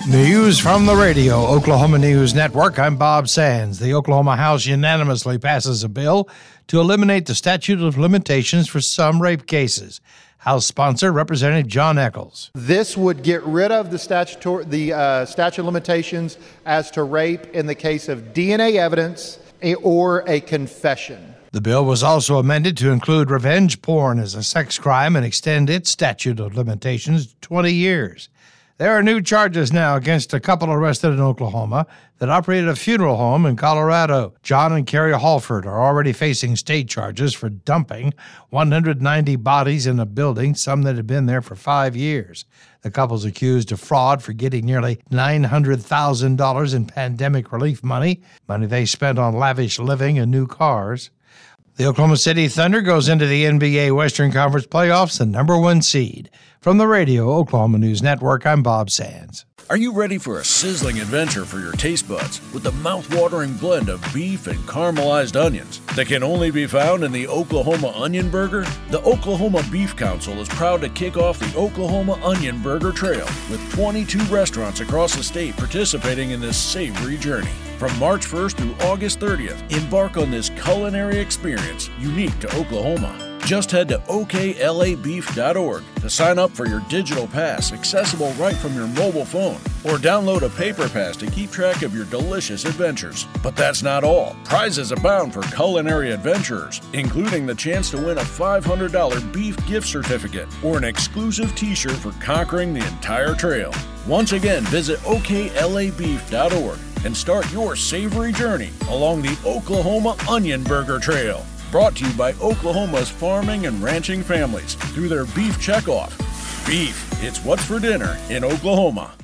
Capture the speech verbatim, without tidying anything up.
News from the radio, Oklahoma News Network. I'm Bob Sands. The Oklahoma House unanimously passes a bill to eliminate the statute of limitations for some rape cases. House sponsor, Representative John Echols. This would get rid of the statutory, the uh, statute of limitations as to rape in the case of D N A evidence or a confession. The bill was also amended to include revenge porn as a sex crime and extend its statute of limitations to twenty years. There are new charges now against a couple arrested in Oklahoma that operated a funeral home in Colorado. John and Carrie Halford are already facing state charges for dumping one hundred ninety bodies in a building, some that had been there for five years. The couple's accused of fraud for getting nearly nine hundred thousand dollars in pandemic relief money, money they spent on lavish living and new cars. The Oklahoma City Thunder goes into the N B A Western Conference playoffs, the number one seed. From the radio Oklahoma News Network, I'm Bob Sands. Are you ready for a sizzling adventure for your taste buds with the mouth-watering blend of beef and caramelized onions that can only be found in the Oklahoma Onion Burger? The Oklahoma Beef Council is proud to kick off the Oklahoma Onion Burger Trail with twenty-two restaurants across the state participating in this savory journey. From March first through August thirtieth, embark on this culinary experience unique to Oklahoma. Just head to O K L A beef dot org to sign up for your digital pass, accessible right from your mobile phone, or download a paper pass to keep track of your delicious adventures. But that's not all. Prizes abound for culinary adventurers, including the chance to win a five hundred dollars beef gift certificate or an exclusive t-shirt for conquering the entire trail. Once again, visit O K L A beef dot org and start your savory journey along the Oklahoma Onion Burger Trail. Brought to you by Oklahoma's farming and ranching families through their Beef Checkoff. Beef, it's what's for dinner in Oklahoma.